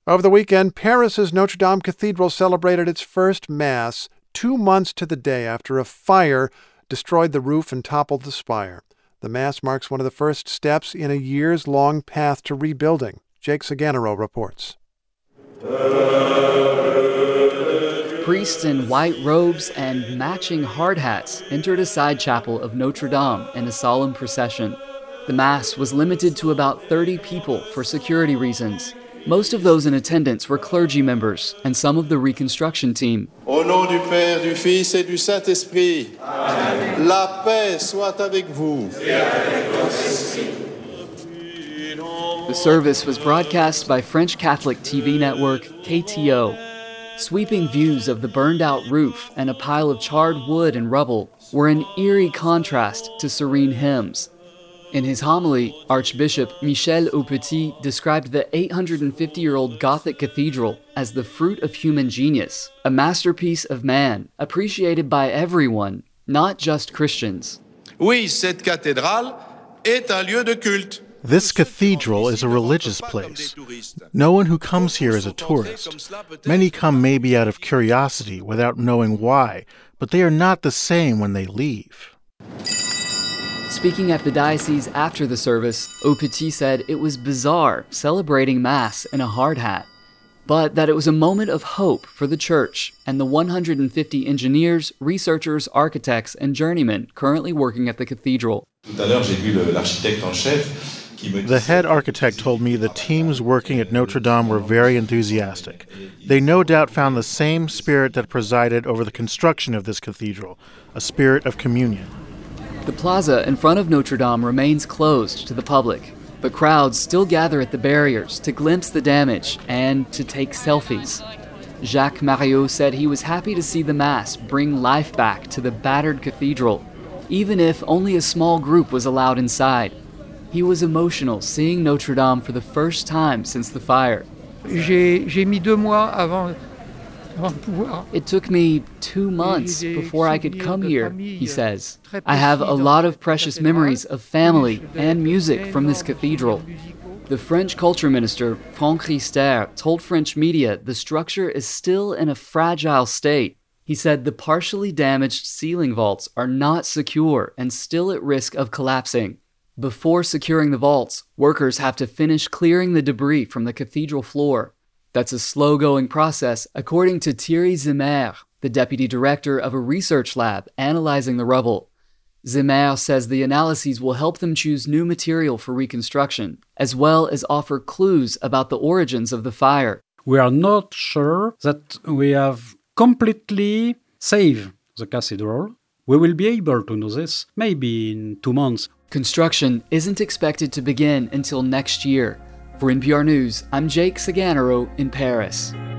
Over the weekend, Paris's Notre Dame Cathedral celebrated its first Mass 2 months to the day after a fire destroyed the roof and toppled the spire. The Mass marks one of the first steps in a years-long path to rebuilding. Jake Saganaro reports. Priests in white robes and matching hard hats entered a side chapel of Notre Dame in a solemn procession. The Mass was limited to about 30 people for security reasons. Most of those in attendance were clergy members and some of the reconstruction team. Au nom du Père, du Fils et du Saint-Esprit. Amen. La paix soit avec vous. The service was broadcast by French Catholic TV network KTO. Sweeping views of the burned-out roof and a pile of charred wood and rubble were an eerie contrast to serene hymns. In his homily, Archbishop Michel Aupetit described the 850-year-old Gothic cathedral as the fruit of human genius, a masterpiece of man, appreciated by everyone, not just Christians. Oui, cette cathédrale est un lieu de culte. This cathedral is a religious place. No one who comes here is a tourist. Many come maybe out of curiosity without knowing why, but they are not the same when they leave. Speaking at the diocese after the service, Aupetit said it was bizarre celebrating Mass in a hard hat, but that it was a moment of hope for the church and the 150 engineers, researchers, architects, and journeymen currently working at the cathedral. The head architect told me the teams working at Notre Dame were very enthusiastic. They no doubt found the same spirit that presided over the construction of this cathedral, a spirit of communion. The plaza in front of Notre Dame remains closed to the public, but crowds still gather at the barriers to glimpse the damage and to take selfies. Jacques Mariot said he was happy to see the Mass bring life back to the battered cathedral, even if only a small group was allowed inside. He was emotional seeing Notre Dame for the first time since the fire. It took me 2 months before I could come here, he says. I have a lot of precious memories of family and music from this cathedral. The French culture minister, Franck Riester, told French media the structure is still in a fragile state. He said the partially damaged ceiling vaults are not secure and still at risk of collapsing. Before securing the vaults, workers have to finish clearing the debris from the cathedral floor. That's a slow-going process, according to Thierry Zimmer, the deputy director of a research lab analyzing the rubble. Zimmer says the analyses will help them choose new material for reconstruction, as well as offer clues about the origins of the fire. We are not sure that we have completely saved the cathedral. We will be able to know this maybe in 2 months. Construction isn't expected to begin until next year. For NPR News, I'm Jake Saganaro in Paris.